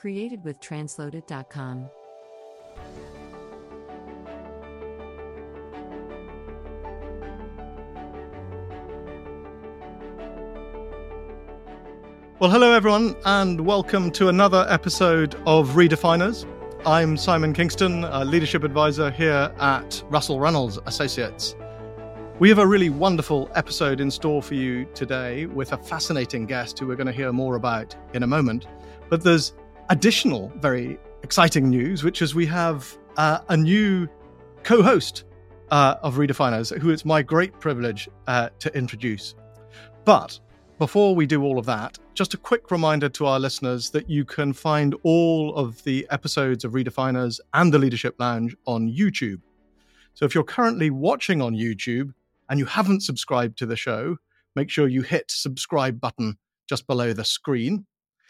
Created with Transloaded.com. Well, hello everyone, and welcome to another episode of Redefiners. I'm Simon Kingston, a leadership advisor here at Russell Reynolds Associates. We have a really wonderful episode in store for you today with a fascinating guest who we're going to hear more about in a moment. But there's additional very exciting news, which is we have a new co-host of Redefiners, who it's my great privilege to introduce. But before we do all of that, just a quick reminder to our listeners that you can find all of the episodes of Redefiners and the Leadership Lounge on YouTube. So if you're currently watching on YouTube and you haven't subscribed to the show, make sure you hit subscribe button just below the screen.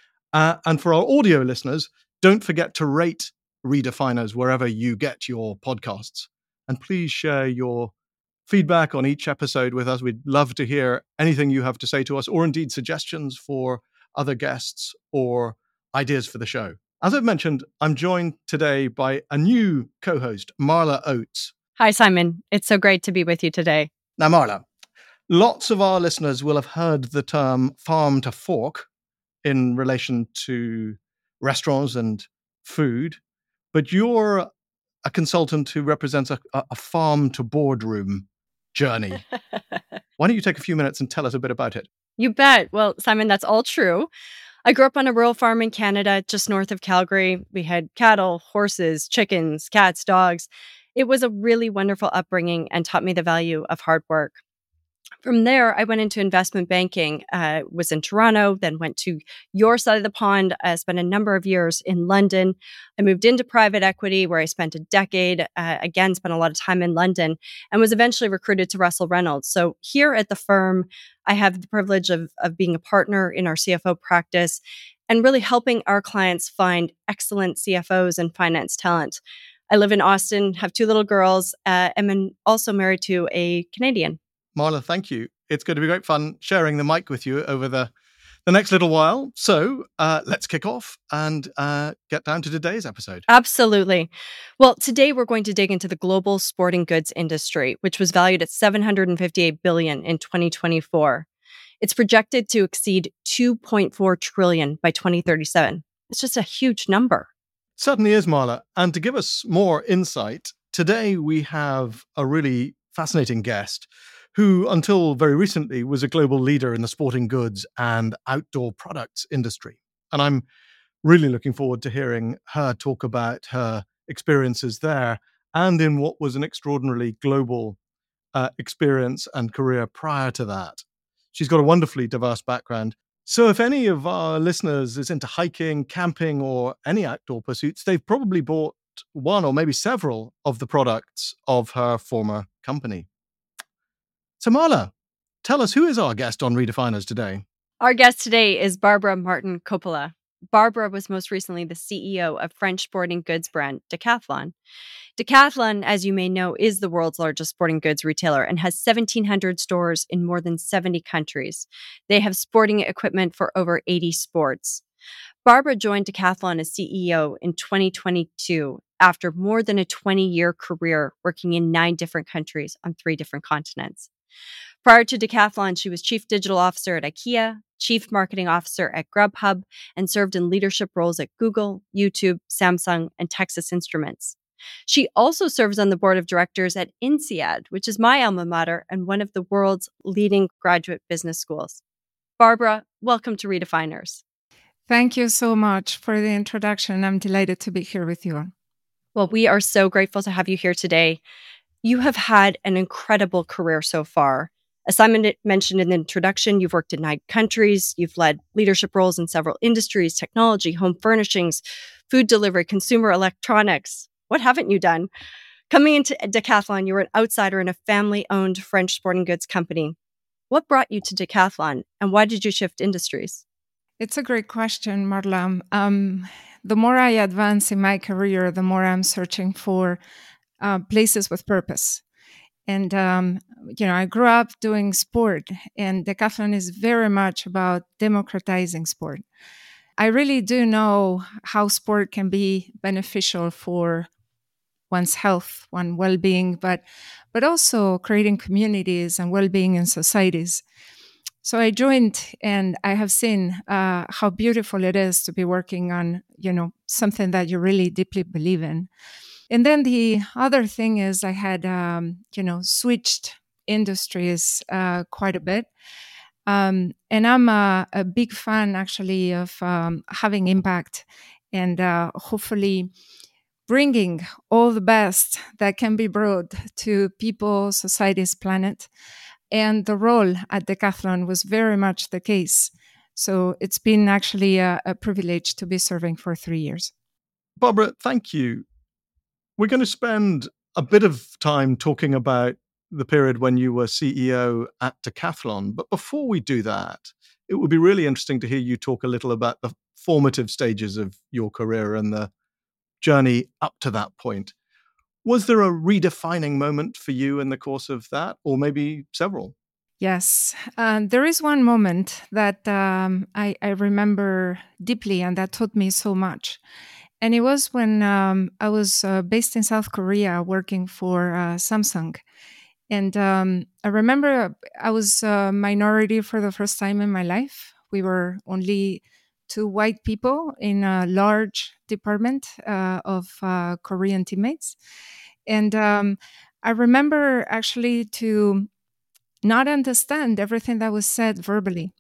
And for our audio listeners, don't forget to rate Redefiners wherever you get your podcasts. And please share your feedback on each episode with us. We'd love to hear anything you have to say to us, or indeed suggestions for other guests or ideas for the show. As I've mentioned, I'm joined today by a new co-host, Marla Oates. Hi, Simon. It's so great to be with you today. Now, Marla, lots of our listeners will have heard the term farm to fork in relation to restaurants and food, but you're a consultant who represents a farm to boardroom journey. Why don't you take a few minutes and tell us a bit about it? You bet. Well, Simon, that's all true. I grew up on a rural farm in Canada, just north of Calgary. We had cattle, horses, chickens, cats, dogs. It was a really wonderful upbringing and taught me the value of hard work. From there, I went into investment banking, was in Toronto, then went to your side of the pond, spent a number of years in London. I moved into private equity where I spent a decade, again, spent a lot of time in London, and was eventually recruited to Russell Reynolds. So here at the firm, I have the privilege of being a partner in our CFO practice and really helping our clients find excellent CFOs and finance talent. I live in Austin, have 2 little girls, and I'm also married to a Canadian. Marla, thank you. It's going to be great fun sharing the mic with you over the next little while. So let's kick off and get down to today's episode. Absolutely. Well, today we're going to dig into the global sporting goods industry, which was valued at $758 billion in 2024. It's projected to exceed $2.4 trillion by 2037. It's just a huge number. It certainly is, Marla. And to give us more insight, today we have a really fascinating guest who, until very recently, was a global leader in the sporting goods and outdoor products industry. And I'm really looking forward to hearing her talk about her experiences there and in what was an extraordinarily global experience and career prior to that. She's got a wonderfully diverse background. So if any of our listeners is into hiking, camping, or any outdoor pursuits, they've probably bought one or maybe several of the products of her former company. So Marla, tell us, who is our guest on Redefiners today? Our guest today is Barbara Martin Coppola. Barbara was most recently the CEO of French sporting goods brand Decathlon. Decathlon, as you may know, is the world's largest sporting goods retailer and has 1,700 stores in more than 70 countries. They have sporting equipment for over 80 sports. Barbara joined Decathlon as CEO in 2022 after more than a 20-year career working in 9 different countries on 3 different continents. Prior to Decathlon, she was Chief Digital Officer at IKEA, Chief Marketing Officer at Grubhub, and served in leadership roles at Google, YouTube, Samsung, and Texas Instruments. She also serves on the board of directors at INSEAD, which is my alma mater and one of the world's leading graduate business schools. Barbara, welcome to Redefiners. Thank you so much for the introduction. I'm delighted to be here with you. Well, we are so grateful to have you here today. You have had an incredible career so far. As Simon mentioned in the introduction, you've worked in 9 countries. You've led leadership roles in several industries: technology, home furnishings, food delivery, consumer electronics. What haven't you done? Coming into Decathlon, you were an outsider in a family-owned French sporting goods company. What brought you to Decathlon, and why did you shift industries? It's a great question, Marla. The more I advance in my career, the more I'm searching for places with purpose. And, I grew up doing sport, and Decathlon is very much about democratizing sport. I really do know how sport can be beneficial for one's health, one's well-being, but also creating communities and well-being in societies. So I joined, and I have seen how beautiful it is to be working on, something that you really deeply believe in. And then the other thing is I had, switched industries quite a bit. And I'm a big fan, actually, of having impact and hopefully bringing all the best that can be brought to people, societies, planet. And the role at Decathlon was very much the case. So it's been actually a privilege to be serving for 3 years. Barbara, thank you. We're going to spend a bit of time talking about the period when you were CEO at Decathlon. But before we do that, it would be really interesting to hear you talk a little about the formative stages of your career and the journey up to that point. Was there a redefining moment for you in the course of that, or maybe several? Yes, there is one moment that I remember deeply, and that taught me so much. And it was when I was based in South Korea working for Samsung. And I remember I was a minority for the first time in my life. We were only 2 white people in a large department of Korean teammates. And I remember actually to not understand everything that was said verbally.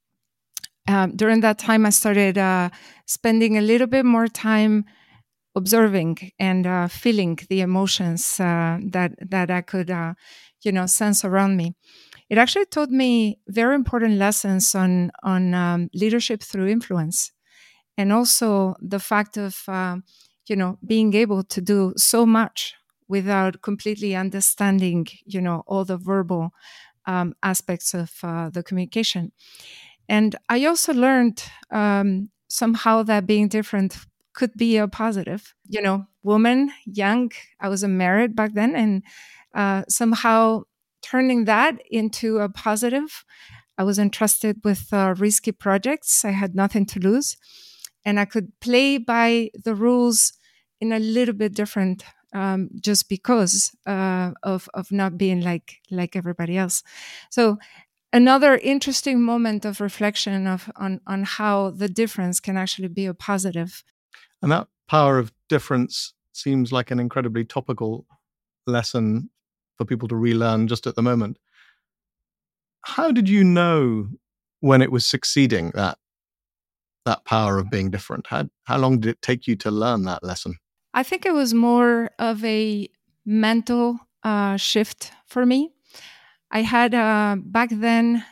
During that time, I started spending a little bit more time observing and feeling the emotions that I could, sense around me. It actually taught me very important lessons on leadership through influence, and also the fact of being able to do so much without completely understanding all the verbal aspects of the communication. And I also learned somehow that being different could be a positive. Woman, young, I wasn't married back then, and somehow turning that into a positive. I was entrusted with risky projects. I had nothing to lose, and I could play by the rules in a little bit different, just because of not being like everybody else. So another interesting moment of reflection on how the difference can actually be a positive. And that power of difference seems like an incredibly topical lesson for people to relearn just at the moment. How did you know when it was succeeding, that power of being different? How long did it take you to learn that lesson? I think it was more of a mental shift for me. I had back then,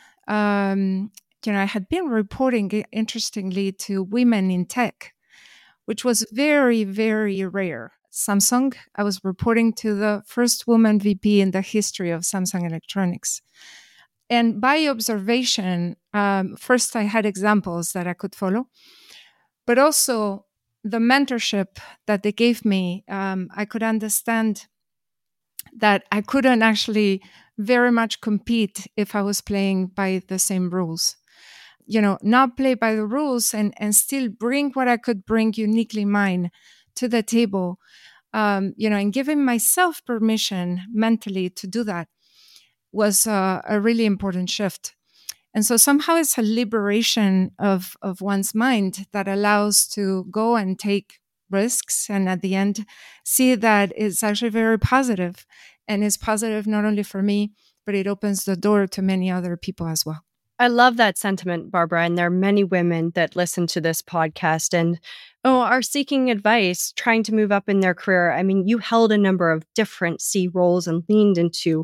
I had been reporting, interestingly, to women in tech, which was very, very rare. Samsung, I was reporting to the first woman VP in the history of Samsung Electronics. And by observation, first I had examples that I could follow, but also the mentorship that they gave me, I could understand that I couldn't actually very much compete if I was playing by the same rules. Not play by the rules and still bring what I could bring uniquely mine to the table, and giving myself permission mentally to do that was a really important shift. And so somehow it's a liberation of one's mind that allows to go and take risks, and at the end see that it's actually very positive, and it's positive not only for me, but it opens the door to many other people as well. I love that sentiment, Barbara. And there are many women that listen to this podcast and are seeking advice, trying to move up in their career. I mean, you held a number of different C roles and leaned into,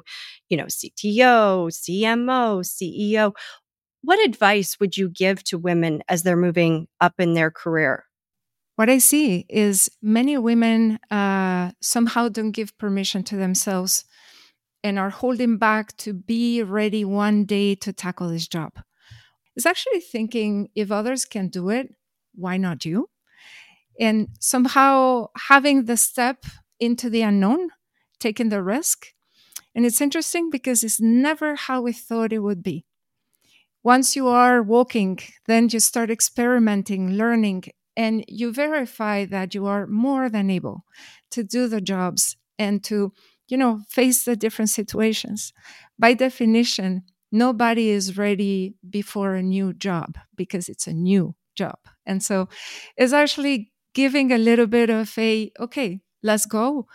CTO, CMO, CEO. What advice would you give to women as they're moving up in their career? What I see is many women somehow don't give permission to themselves and are holding back to be ready one day to tackle this job. It's actually thinking, if others can do it, why not you? And somehow having the step into the unknown, taking the risk. And it's interesting because it's never how we thought it would be. Once you are walking, then you start experimenting, learning, and you verify that you are more than able to do the jobs and to, face the different situations. By definition, nobody is ready before a new job because it's a new job. And so it's actually giving a little bit of okay, let's go.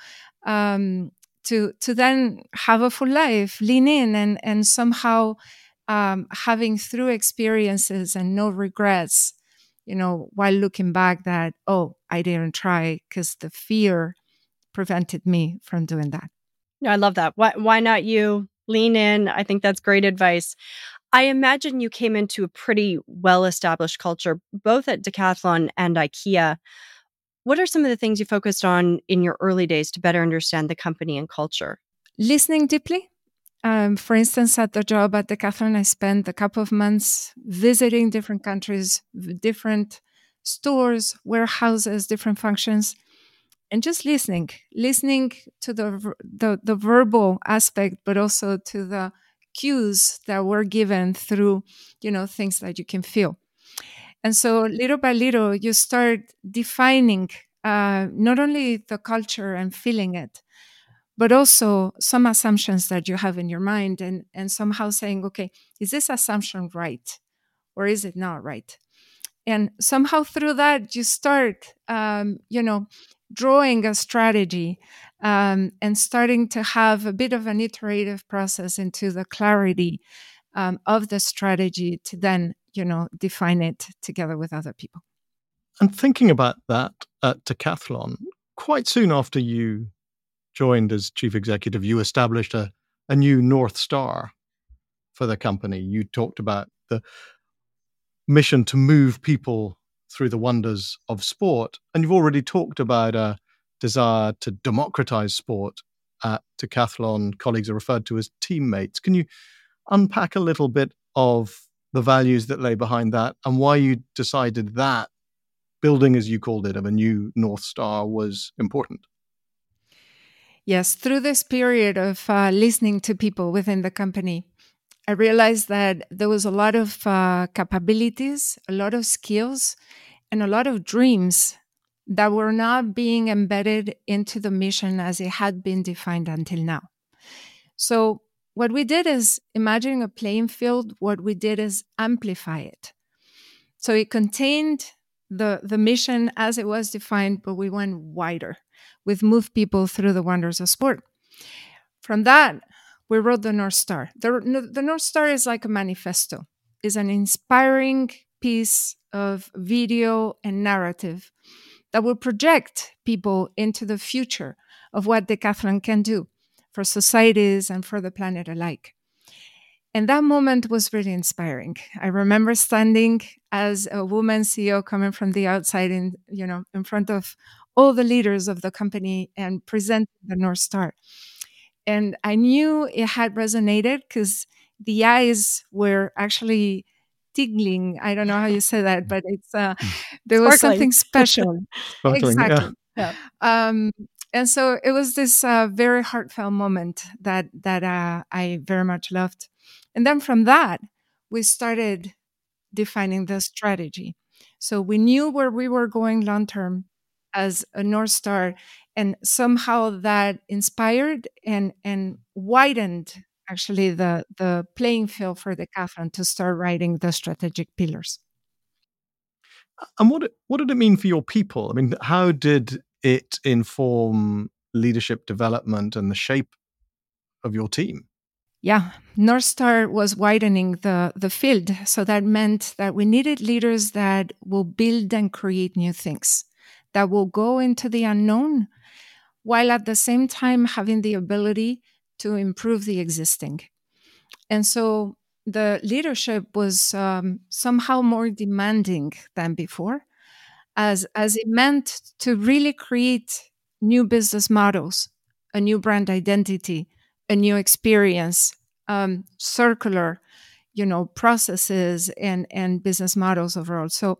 To then have a full life, lean in, and somehow having through experiences and no regrets, while looking back that, oh, I didn't try because the fear prevented me from doing that. I love that. Why not you? Lean in. I think that's great advice. I imagine you came into a pretty well-established culture, both at Decathlon and IKEA. What are some of the things you focused on in your early days to better understand the company and culture? Listening deeply. For instance, at the job at Decathlon, I spent a couple of months visiting different countries, different stores, warehouses, different functions, and just listening to the verbal aspect, but also to the cues that were given through, things that you can feel. And so little by little, you start defining not only the culture and feeling it, but also some assumptions that you have in your mind, and somehow saying, okay, is this assumption right? Or is it not right? And somehow through that, you start, drawing a strategy and starting to have a bit of an iterative process into the clarity of the strategy to then, define it together with other people. And thinking about that at Decathlon, quite soon after you joined as chief executive, you established a new North Star for the company. You talked about the mission to move people through the wonders of sport. And you've already talked about a desire to democratize sport at Decathlon. Colleagues are referred to as teammates. Can you unpack a little bit of the values that lay behind that and why you decided that building, as you called it, of a new North Star was important? Yes, through this period of listening to people within the company, I realized that there was a lot of capabilities, a lot of skills, and a lot of dreams that were not being embedded into the mission as it had been defined until now. So what we did is, imagining a playing field, what we did is amplify it. So it contained the mission as it was defined, but we went wider with move people through the wonders of sport. From that, we wrote the North Star. The North Star is like a manifesto. It's an inspiring piece of video and narrative that will project people into the future of what Decathlon can do for societies and for the planet alike. And that moment was really inspiring. I remember standing as a woman CEO coming from the outside in front of all the leaders of the company and presenting the North Star. And I knew it had resonated because the eyes were actually tingling. I don't know how you say that, but it's there was something special. Sparkling, exactly. Yeah. And so it was this very heartfelt moment that I very much loved. And then from that, we started defining the strategy. So we knew where we were going long term as a North Star, and somehow that inspired and widened actually the playing field for Decathlon to start writing the strategic pillars. And what did it mean for your people? I mean, how did it inform leadership development and the shape of your team? Yeah, North Star was widening the field. So that meant that we needed leaders that will build and create new things, that will go into the unknown, while at the same time having the ability to improve the existing. And so the leadership was somehow more demanding than before, as it meant to really create new business models, a new brand identity, a new experience, circular, processes and business models overall. So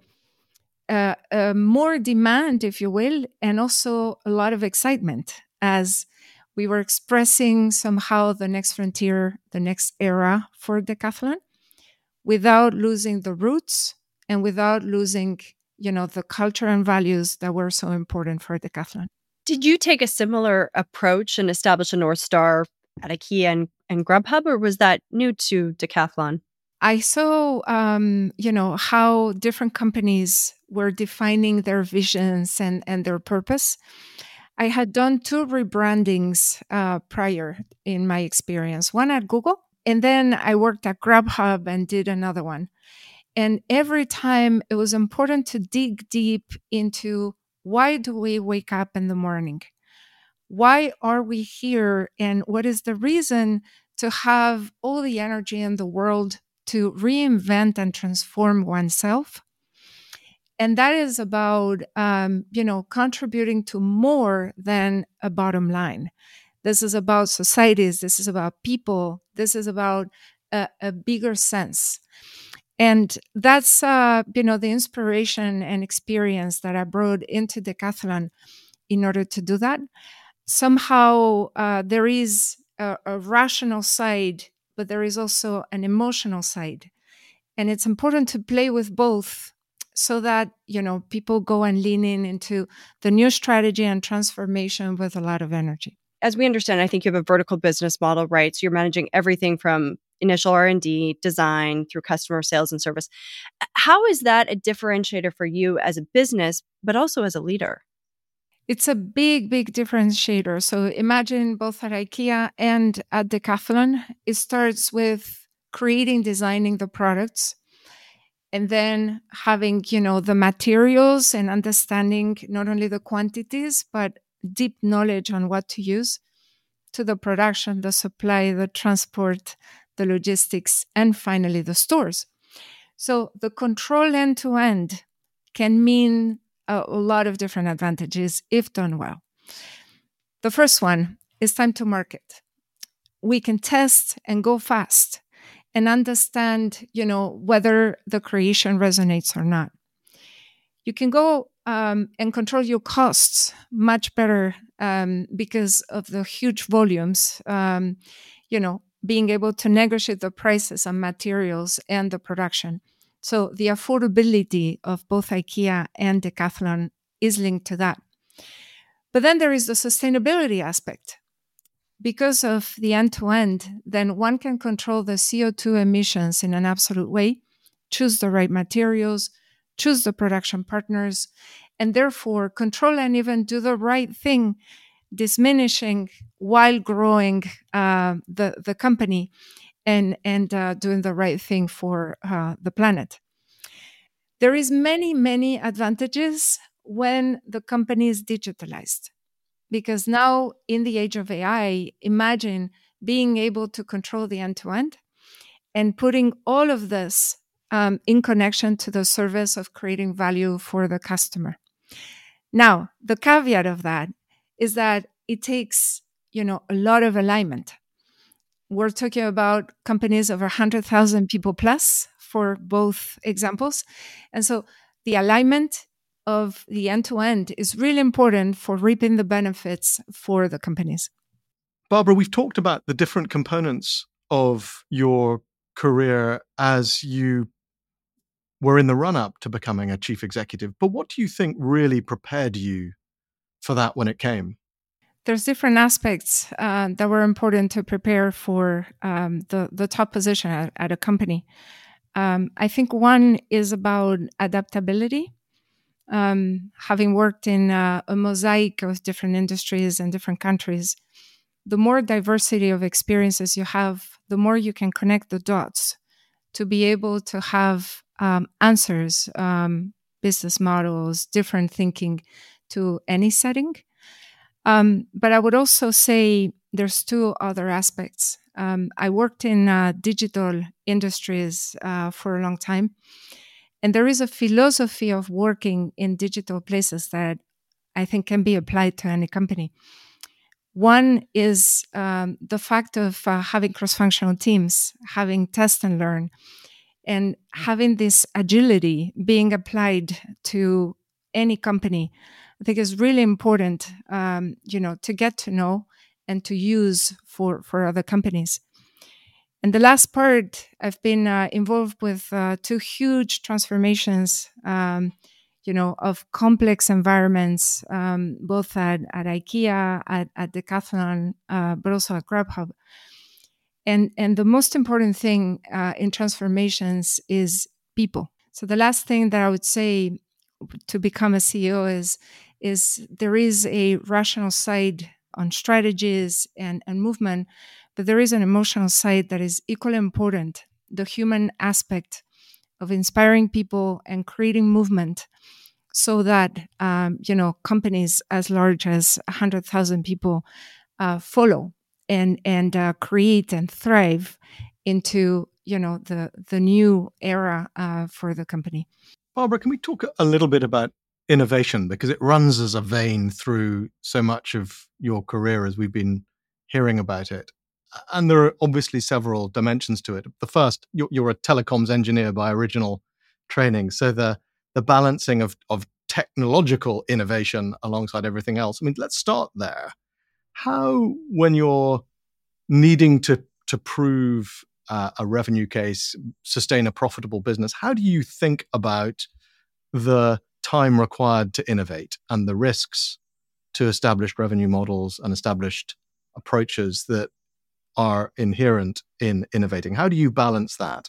more demand, if you will, and also a lot of excitement as we were expressing somehow the next frontier, the next era for Decathlon. without losing the roots and without losing, the culture and values that were so important for Decathlon. Did you take a similar approach and establish a North Star at IKEA and Grubhub, or was that new to Decathlon? I saw, how different companies were defining their visions and their purpose. I had done 2 rebrandings prior in my experience, one at Google, and then I worked at Grubhub and did another one. And every time it was important to dig deep into, why do we wake up in the morning? Why are we here? And what is the reason to have all the energy in the world to reinvent and transform oneself? And that is about, contributing to more than a bottom line. This is about societies. This is about people. This is about a bigger sense. And that's, the inspiration and experience that I brought into Decathlon in order to do that. Somehow there is a rational side, but there is also an emotional side. And it's important to play with both so that, people go and lean into the new strategy and transformation with a lot of energy. As we understand, I think you have a vertical business model, right? So you're managing everything from initial R&D, design, through customer sales and service. How is that a differentiator for you as a business, but also as a leader? It's a big, big differentiator. So imagine both at IKEA and at Decathlon, it starts with designing the products, and then having, the materials and understanding not only the quantities, but deep knowledge on what to use, to the production, the supply, the transport, the logistics, and finally the stores. So the control end to end can mean a lot of different advantages if done well. The first one is time to market. We can test and go fast and understand, whether the creation resonates or not. You can go and control your costs much better because of the huge volumes, being able to negotiate the prices on materials and the production. So the affordability of both IKEA and Decathlon is linked to that. But then there is the sustainability aspect. Because of the end-to-end, then one can control the CO2 emissions in an absolute way, choose the right materials, choose the production partners, and therefore control and even do the right thing, diminishing while growing the company and doing the right thing for the planet. There is many advantages when the company is digitalized, because now in the age of AI, imagine being able to control the end-to-end and putting all of this in connection to the service of creating value for the customer. Now, the caveat of that is that it takes, a lot of alignment. We're talking about companies of 100,000 people plus for both examples. And so the alignment of the end-to-end is really important for reaping the benefits for the companies. Barbara, we've talked about the different components of your career as you were in the run-up to becoming a chief executive. But what do you think really prepared you for that when it came? There's different aspects that were important to prepare for the top position at a company. I think one is about adaptability. Having worked in a mosaic of different industries and different countries, the more diversity of experiences you have, the more you can connect the dots to be able to have answers, business models, different thinking to any setting. But I would also say there's 2 other aspects. I worked in digital industries for a long time. And there is a philosophy of working in digital places that I think can be applied to any company. One is the fact of having cross-functional teams, having test and learn, and having this agility being applied to any company. I think is really important, to get to know and to use for other companies. And the last part, I've been involved with two huge transformations, of complex environments, both at IKEA, at Decathlon, but also at Grubhub. And the most important thing in transformations is people. So the last thing that I would say to become a CEO is there is a rational side on strategies and movement, but there is an emotional side that is equally important, the human aspect of inspiring people and creating movement so that, companies as large as 100,000 people follow and create and thrive into, the new era for the company. Barbara, can we talk a little bit about innovation? Because it runs as a vein through so much of your career as we've been hearing about it. And there are obviously several dimensions to it. The first, you're a telecoms engineer by original training. So the balancing of technological innovation alongside everything else. I mean, let's start there. How, when you're needing to prove a revenue case, sustain a profitable business, how do you think about the time required to innovate and the risks to established revenue models and established approaches that are inherent in innovating? How do you balance that?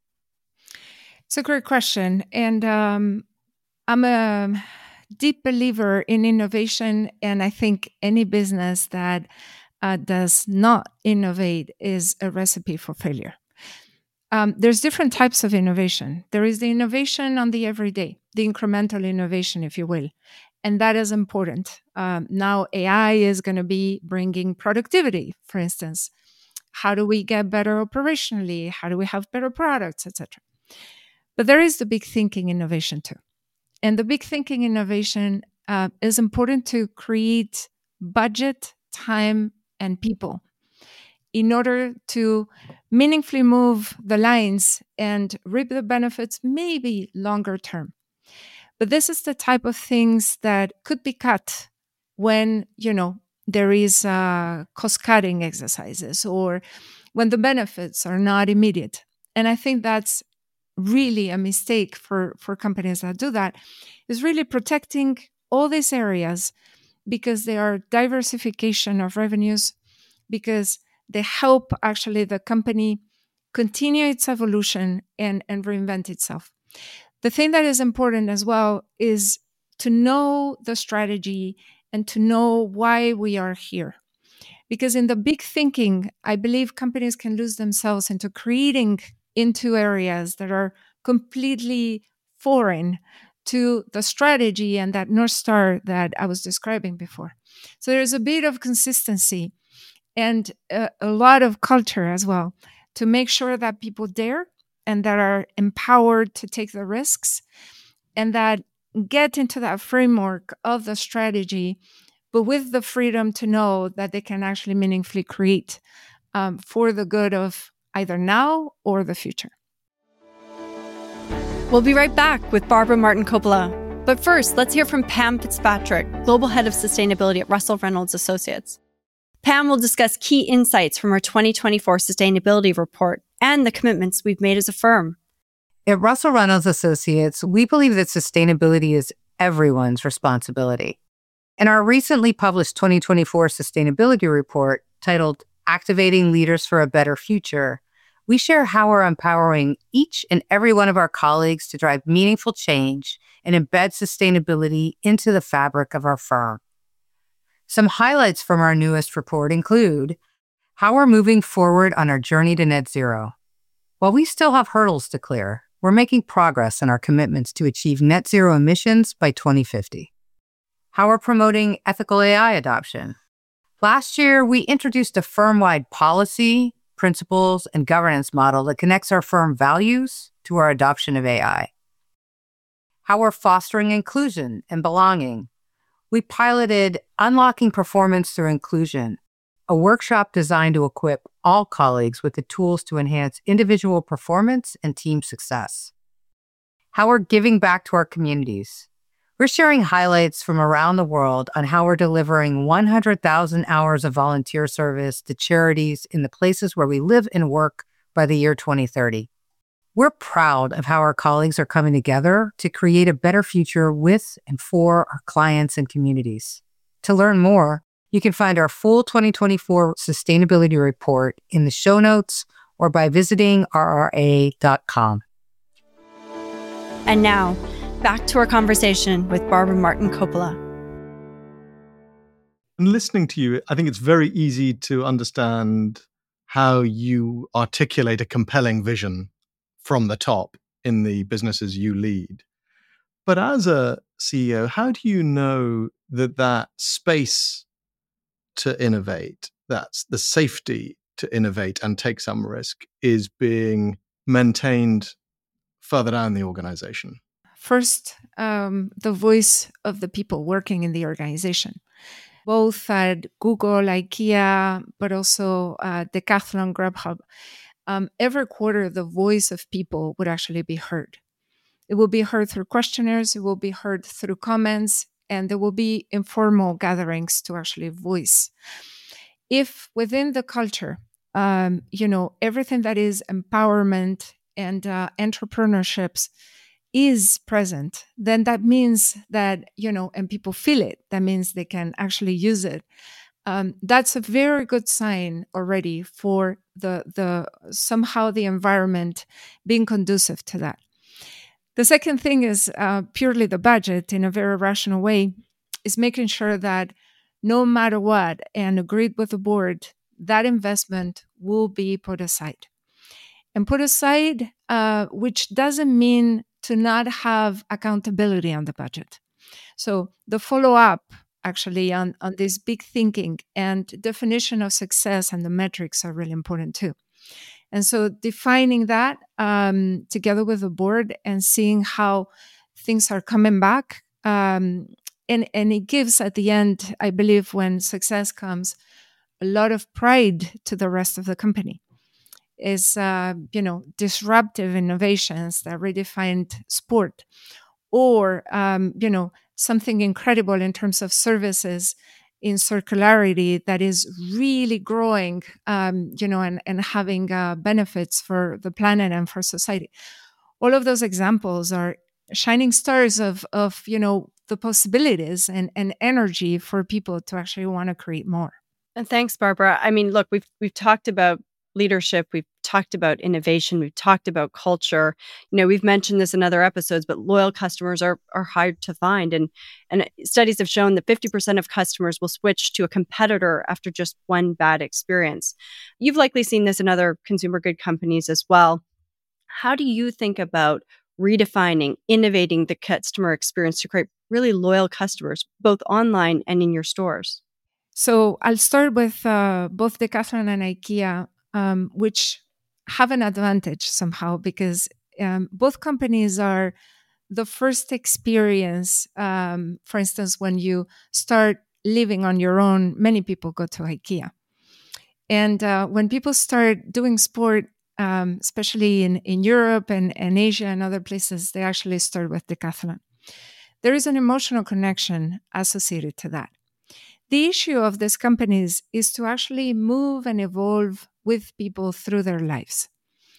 It's a great question. And I'm a deep believer in innovation. And I think any business that does not innovate is a recipe for failure. There's different types of innovation. There is the innovation on the everyday, the incremental innovation, if you will. And that is important. Now, AI is going to be bringing productivity, for instance. How do we get better operationally? How do we have better products, etc.? But there is the big thinking innovation too. And the big thinking innovation is important to create budget, time, and people in order to meaningfully move the lines and reap the benefits maybe longer term. But this is the type of things that could be cut when, there is cost-cutting exercises or when the benefits are not immediate. And I think that's really a mistake for companies that do that, is really protecting all these areas because they are diversification of revenues, because they help actually the company continue its evolution and reinvent itself. The thing that is important as well is to know the strategy and to know why we are here. Because in the big thinking, I believe companies can lose themselves into creating into areas that are completely foreign to the strategy and that North Star that I was describing before. So there's a bit of consistency and a lot of culture as well to make sure that people dare and that are empowered to take the risks and that get into that framework of the strategy, but with the freedom to know that they can actually meaningfully create for the good of either now or the future. We'll be right back with Barbara Martin Coppola. But first, let's hear from Pam Fitzpatrick, Global Head of Sustainability at Russell Reynolds Associates. Pam will discuss key insights from our 2024 sustainability report and the commitments we've made as a firm. At Russell Reynolds Associates, we believe that sustainability is everyone's responsibility. In our recently published 2024 sustainability report titled Activating Leaders for a Better Future, we share how we're empowering each and every one of our colleagues to drive meaningful change and embed sustainability into the fabric of our firm. Some highlights from our newest report include how we're moving forward on our journey to net zero. While we still have hurdles to clear, we're making progress in our commitments to achieve net zero emissions by 2050. How we're promoting ethical AI adoption. Last year, we introduced a firm-wide policy, principles, and governance model that connects our firm values to our adoption of AI. How we're fostering inclusion and belonging. We piloted Unlocking Performance Through Inclusion, a workshop designed to equip all colleagues with the tools to enhance individual performance and team success. How we're giving back to our communities. We're sharing highlights from around the world on how we're delivering 100,000 hours of volunteer service to charities in the places where we live and work by the year 2030. We're proud of how our colleagues are coming together to create a better future with and for our clients and communities. To learn more, you can find our full 2024 sustainability report in the show notes or by visiting rra.com. And now, back to our conversation with Barbara Martin Coppola. And listening to you, I think it's very easy to understand how you articulate a compelling vision from the top in the businesses you lead. But as a CEO, how do you know that space to innovate, that's the safety to innovate and take some risk, is being maintained further down the organization? First, the voice of the people working in the organization, both at Google, IKEA, but also Decathlon, Grubhub. Every quarter, the voice of people would actually be heard. It will be heard through questionnaires, it will be heard through comments, and there will be informal gatherings to actually voice. If within the culture, everything that is empowerment and entrepreneurships is present, then that means that, and people feel it, that means they can actually use it. That's a very good sign already for the somehow the environment being conducive to that. The second thing is purely the budget in a very rational way, is making sure that no matter what, and agreed with the board, that investment will be put aside. And put aside, which doesn't mean to not have accountability on the budget. So the follow-up actually on this big thinking and definition of success and the metrics are really important too. And so defining that together with the board and seeing how things are coming back. And it gives at the end, I believe, when success comes, a lot of pride to the rest of the company. Is, disruptive innovations that redefined sport or, something incredible in terms of services in circularity that is really growing, and having benefits for the planet and for society. All of those examples are shining stars of the possibilities and energy for people to actually want to create more. And thanks, Barbara. I mean, look, we've talked about leadership, we've talked about innovation, we've talked about culture. We've mentioned this in other episodes, but loyal customers are hard to find. And studies have shown that 50% of customers will switch to a competitor after just one bad experience. You've likely seen this in other consumer good companies as well. How do you think about redefining, innovating the customer experience to create really loyal customers, both online and in your stores? So I'll start with both Decathlon and IKEA, which have an advantage somehow because both companies are the first experience. For instance, when you start living on your own, many people go to IKEA. And when people start doing sport, especially in Europe and Asia and other places, they actually start with Decathlon. There is an emotional connection associated to that. The issue of these companies is to actually move and evolve with people through their lives.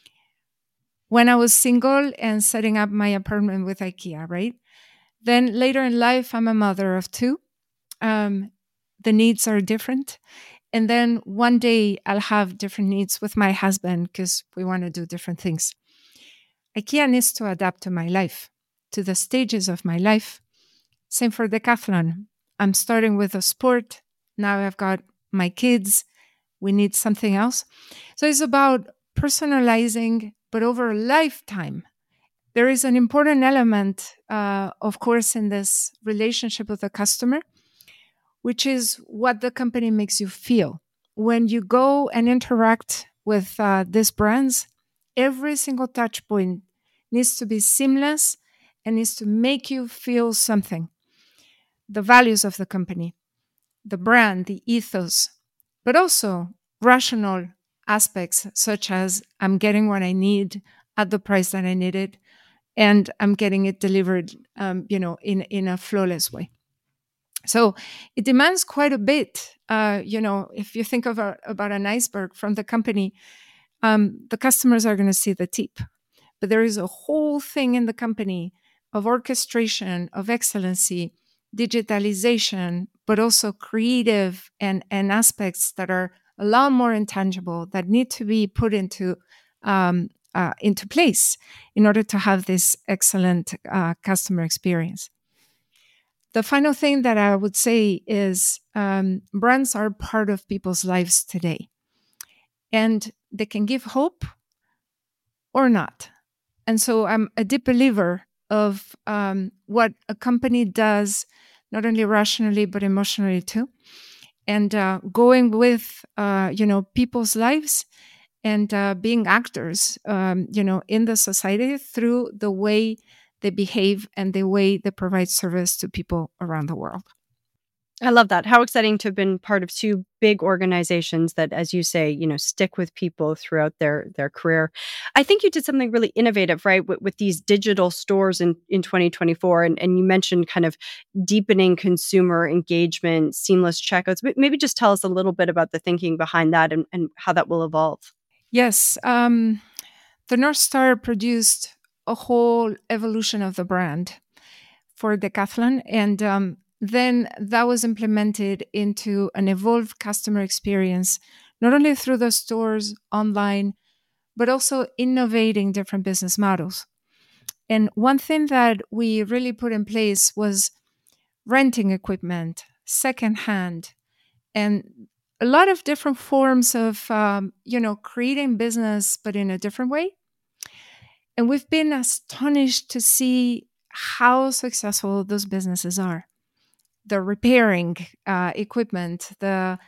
When I was single and setting up my apartment with IKEA, right? Then later in life, I'm a mother of two. The needs are different. And then one day I'll have different needs with my husband because we want to do different things. IKEA needs to adapt to my life, to the stages of my life. Same for Decathlon. I'm starting with a sport. Now I've got my kids. We need something else. So it's about personalizing, but over a lifetime. There is an important element, of course, in this relationship with the customer, which is what the company makes you feel. When you go and interact with these brands, every single touch point needs to be seamless and needs to make you feel something. The values of the company, the brand, the ethos, but also rational aspects such as I'm getting what I need at the price that I need it, and I'm getting it delivered, in a flawless way. So it demands quite a bit. If you think about an iceberg from the company, the customers are going to see the tip. But there is a whole thing in the company of orchestration, of excellency, digitalization, but also creative and aspects that are a lot more intangible that need to be put into place in order to have this excellent customer experience. The final thing that I would say is brands are part of people's lives today, and they can give hope or not. And so I'm a deep believer of what a company does, not only rationally, but emotionally too. And going with, people's lives and being actors, in the society through the way they behave and the way they provide service to people around the world. I love that. How exciting to have been part of two big organizations that, as you say, stick with people throughout their career. I think you did something really innovative, right, with these digital stores in 2024. And you mentioned kind of deepening consumer engagement, seamless checkouts. But maybe just tell us a little bit about the thinking behind that and how that will evolve. Yes. The North Star produced a whole evolution of the brand for Decathlon. And then that was implemented into an evolved customer experience, not only through the stores online, but also innovating different business models. And one thing that we really put in place was renting equipment, secondhand, and a lot of different forms of, creating business, but in a different way. And we've been astonished to see how successful those businesses are. The repairing equipment, the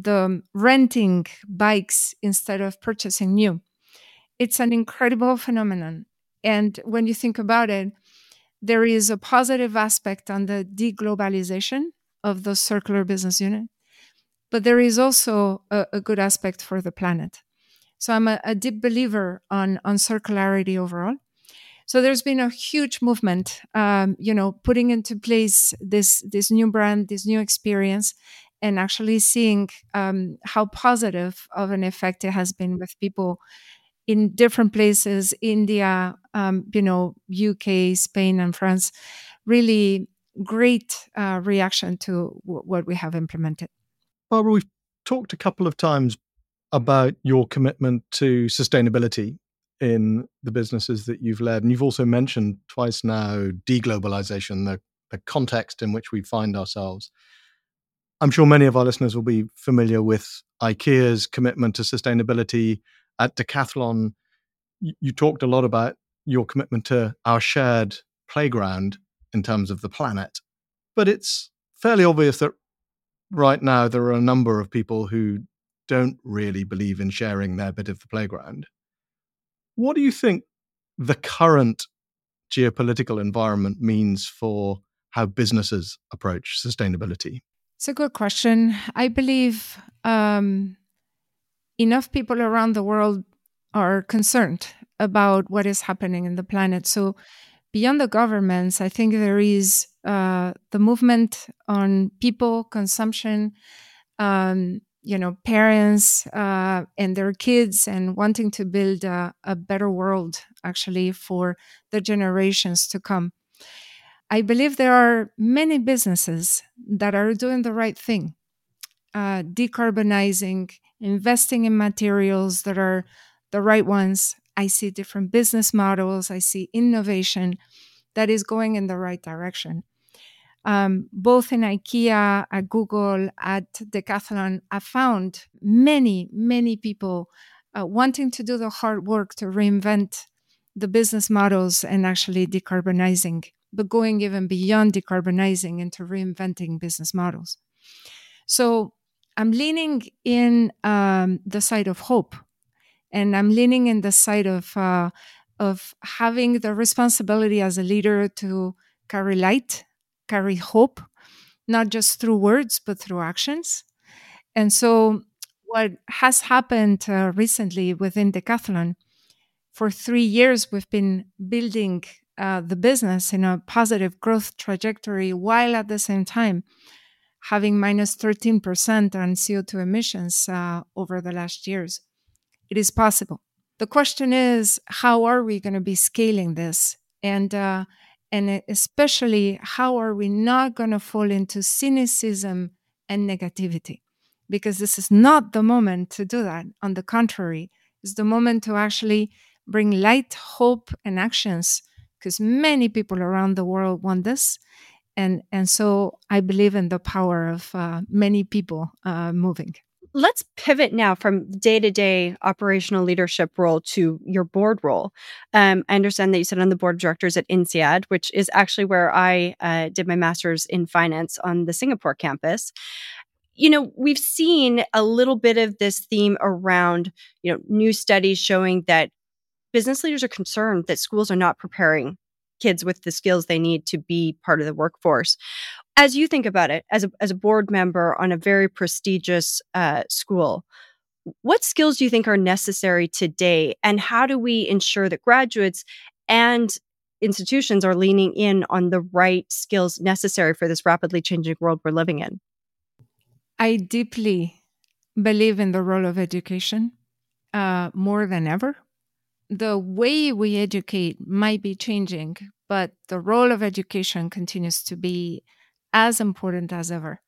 renting bikes instead of purchasing new. It's an incredible phenomenon. And when you think about it, there is a positive aspect on the deglobalization of the circular business unit, but there is also a good aspect for the planet. So I'm a deep believer on circularity overall. So there's been a huge movement, putting into place this new brand, this new experience, and actually seeing how positive of an effect it has been with people in different places, India, UK, Spain, and France. Really great reaction to what we have implemented. Barbara, we've talked a couple of times about your commitment to sustainability in the businesses that you've led. And you've also mentioned twice now deglobalization, the context in which we find ourselves. I'm sure many of our listeners will be familiar with IKEA's commitment to sustainability. At Decathlon, you talked a lot about your commitment to our shared playground in terms of the planet. But it's fairly obvious that right now there are a number of people who don't really believe in sharing their bit of the playground. What do you think the current geopolitical environment means for how businesses approach sustainability? It's a good question. I believe enough people around the world are concerned about what is happening in the planet. So beyond the governments, I think there is the movement on people, consumption, parents and their kids, and wanting to build a better world, actually, for the generations to come. I believe there are many businesses that are doing the right thing, decarbonizing, investing in materials that are the right ones. I see different business models. I see innovation that is going in the right direction. Both in IKEA, at Google, at Decathlon, I found many, many people wanting to do the hard work to reinvent the business models and actually decarbonizing, but going even beyond decarbonizing into reinventing business models. So I'm leaning in the side of hope, and I'm leaning in the side of having the responsibility as a leader to carry light, carry hope, not just through words, but through actions. And so what has happened recently within Decathlon, for 3 years, we've been building the business in a positive growth trajectory, while at the same time having minus 13% on CO2 emissions over the last years. It is possible. The question is, how are we going to be scaling this? And especially, how are we not going to fall into cynicism and negativity? Because this is not the moment to do that. On the contrary, it's the moment to actually bring light, hope, and actions, because many people around the world want this. And so I believe in the power of many people moving. Let's pivot now from day-to-day operational leadership role to your board role. I understand that you sit on the board of directors at INSEAD, which is actually where I did my master's in finance on the Singapore campus. We've seen a little bit of this theme around, new studies showing that business leaders are concerned that schools are not preparing kids with the skills they need to be part of the workforce. As you think about it, as a board member on a very prestigious school, what skills do you think are necessary today? And how do we ensure that graduates and institutions are leaning in on the right skills necessary for this rapidly changing world we're living in? I deeply believe in the role of education more than ever. The way we educate might be changing, but the role of education continues to be as important as ever.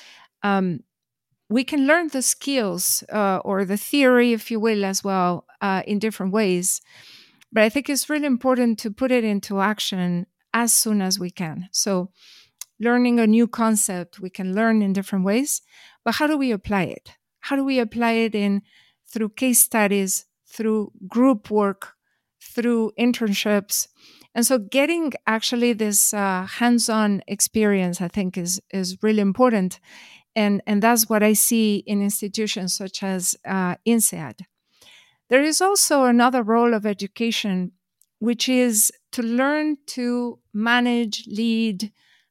We can learn the skills or the theory, if you will, as well, in different ways. But I think it's really important to put it into action as soon as we can. So learning a new concept, we can learn in different ways. But how do we apply it? How do we apply it through case studies, through group work, through internships? And so getting actually this hands-on experience, I think, is really important. And that's what I see in institutions such as INSEAD. There is also another role of education, which is to learn to manage, lead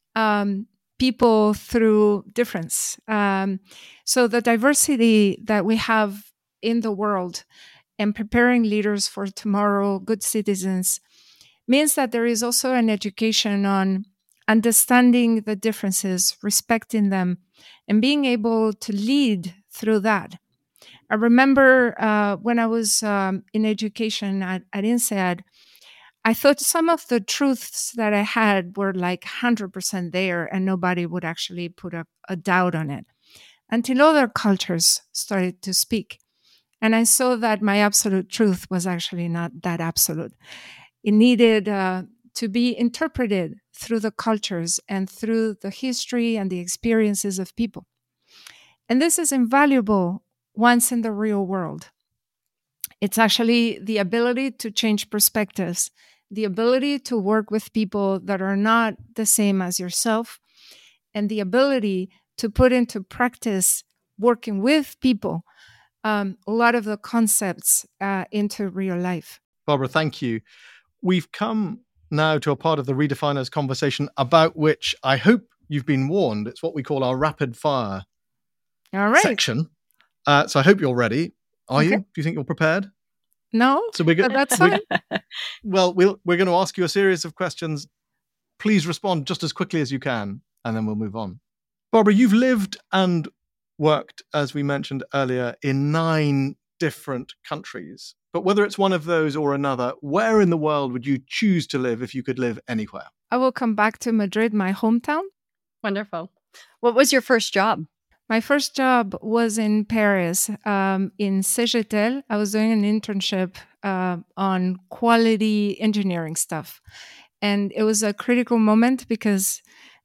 people through difference. So the diversity that we have in the world and preparing leaders for tomorrow, good citizens, means that there is also an education on understanding the differences, respecting them, and being able to lead through that. I remember when I was in education at INSEAD, I thought some of the truths that I had were like 100% there and nobody would actually put a doubt on it until other cultures started to speak. And I saw that my absolute truth was actually not that absolute. It needed to be interpreted through the cultures and through the history and the experiences of people. And this is invaluable once in the real world. It's actually the ability to change perspectives, the ability to work with people that are not the same as yourself, and the ability to put into practice working with people a lot of the concepts into real life. Barbara, thank you. We've come now to a part of the Redefiners conversation about which I hope you've been warned. It's what we call our rapid fire section. So I hope you're ready. Are you? Do you think you're prepared? No, so we're that's fine. Well, we're going to ask you a series of questions. Please respond just as quickly as you can, and then we'll move on. Barbara, you've lived and worked, as we mentioned earlier, in 9 different countries. But whether it's one of those or another, where in the world would you choose to live if you could live anywhere? I will come back to Madrid, my hometown. Wonderful. What was your first job? My first job was in Paris, in CGTEL. I was doing an internship on quality engineering stuff. And it was a critical moment because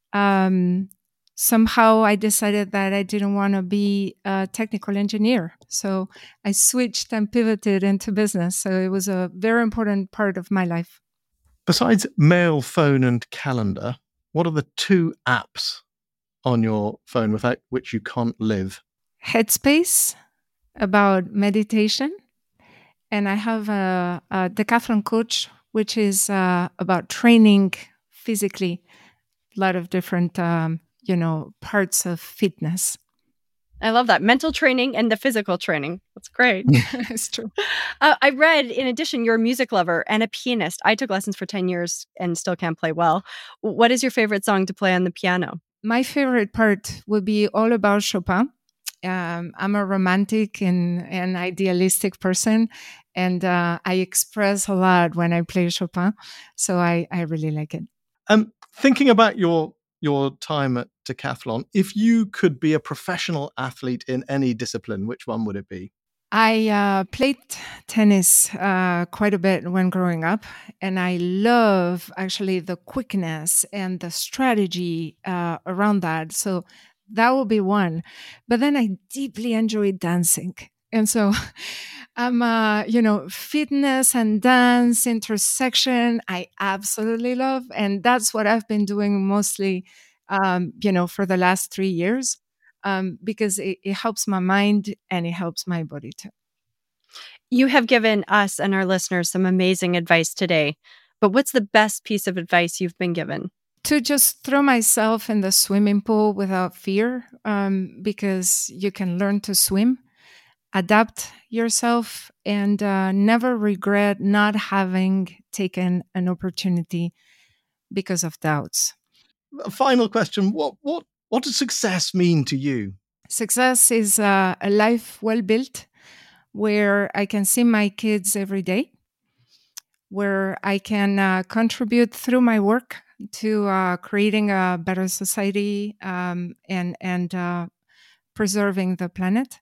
somehow I decided that I didn't want to be a technical engineer. So I switched and pivoted into business. So it was a very important part of my life. Besides mail, phone, and calendar, what are the 2 apps on your phone without which you can't live? Headspace, about meditation. And I have a Decathlon coach, which is about training physically, a lot of different parts of fitness. I love that. Mental training and the physical training. That's great. It's true. I read, in addition, you're a music lover and a pianist. I took lessons for 10 years and still can't play well. What is your favorite song to play on the piano? My favorite part would be all about Chopin. I'm a romantic and an idealistic person, and I express a lot when I play Chopin. So I really like it. Thinking about your time at Decathlon, if you could be a professional athlete in any discipline, which one would it be? I played tennis quite a bit when growing up, and I love actually the quickness and the strategy around that. So that would be one. But then I deeply enjoy dancing. And so I'm, fitness and dance intersection, I absolutely love. And that's what I've been doing mostly, for the last 3 years. Because it helps my mind and it helps my body too. You have given us and our listeners some amazing advice today, but what's the best piece of advice you've been given? To just throw myself in the swimming pool without fear, because you can learn to swim, adapt yourself, and never regret not having taken an opportunity because of doubts. A final question. What does success mean to you? Success is a life well built where I can see my kids every day, where I can contribute through my work to creating a better society and preserving the planet.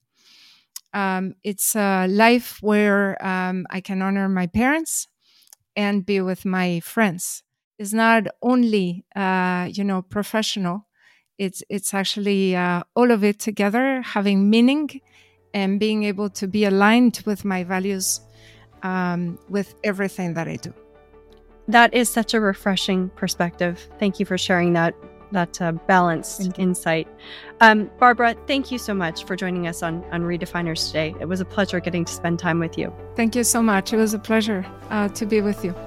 It's a life where I can honor my parents and be with my friends. It's not only professional. It's actually all of it together, having meaning and being able to be aligned with my values with everything that I do. That is such a refreshing perspective. Thank you for sharing that balanced insight. Barbara, thank you so much for joining us on Redefiners today. It was a pleasure getting to spend time with you. Thank you so much. It was a pleasure to be with you.